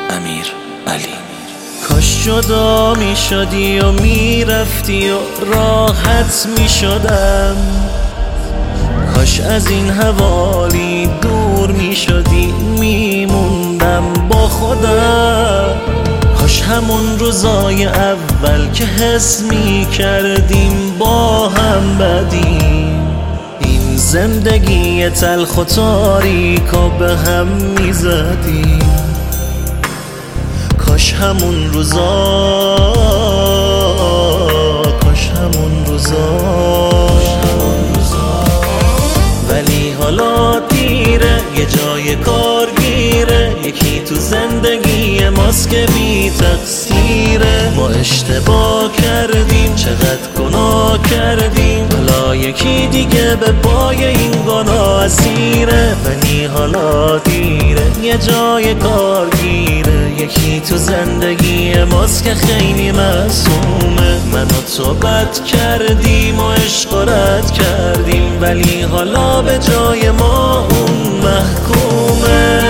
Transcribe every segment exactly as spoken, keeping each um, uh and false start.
امیر علی. کاش جدا می شدی و می رفتی و راحت می شدم، کاش از این حوالی دور می شدی می موندم با خودم. کاش همون روزای اول که حس می کردیم با هم بدیم، این زندگی تلخ و تاریک و به هم می زدیم. کاش همون روزا، کاش همون روزا، ولی حالا دیره، یه جای کارگیره، یکی تو زندگی ماست که بی تقصیره. ما اشتباه کردیم، چقدر گناه کردیم، حالا یکی دیگه به پای این گناه اسیره. ولی حالا دیره، یه جای کارگیره، یکی تو زندگی ماست که خیلی معصومه. من و تو بد کردیم و عشق و رد کردیم، ولی حالا به جای ما اون محکومه.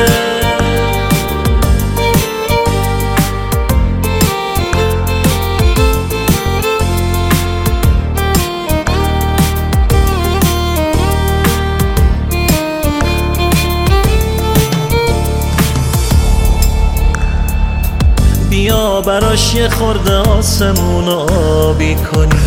بیا براش یه خورده آسمون آبی کنی،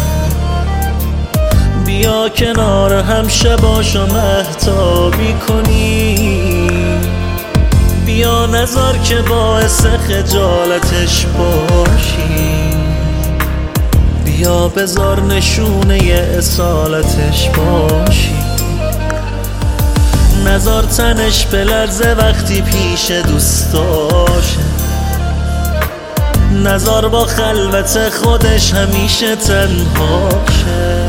بیا کنار هم شباشو مهتابی کنی، بیا نذار که باعث خجالتش باشی، بیا بذار نشونه ی اصالتش باشی، نذار تنش بلرزه وقتی پیش دوستاشه، نذار با خلوت خودش همیشه تنهاشه.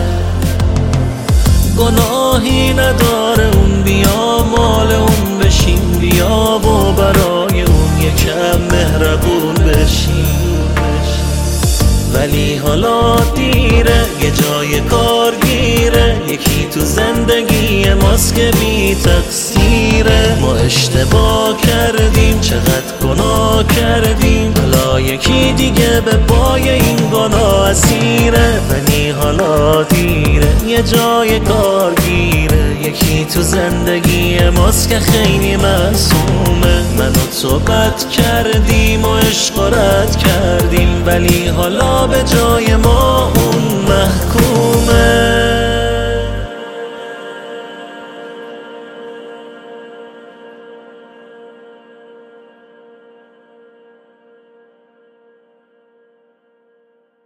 گناهی نداره اون، بیا مال اون بشیم، بیا و برای اون یکم مهربون بشیم. ولی حالا دیره، یه جای کارگیره، یکی تو زندگی ماست که بی تقصیره. ما اشتباه کردیم، چقدر گناه کردیم، حالا یکی دیگه به پای این گناه اسیره. ولی حالا دیره، یه جای کارگیره، یکی تو زندگی ماست که خیلی معصومه. من و تو بد کردیم و عشق و رد کردیم، ولی حالا به جای ما اون محکوم.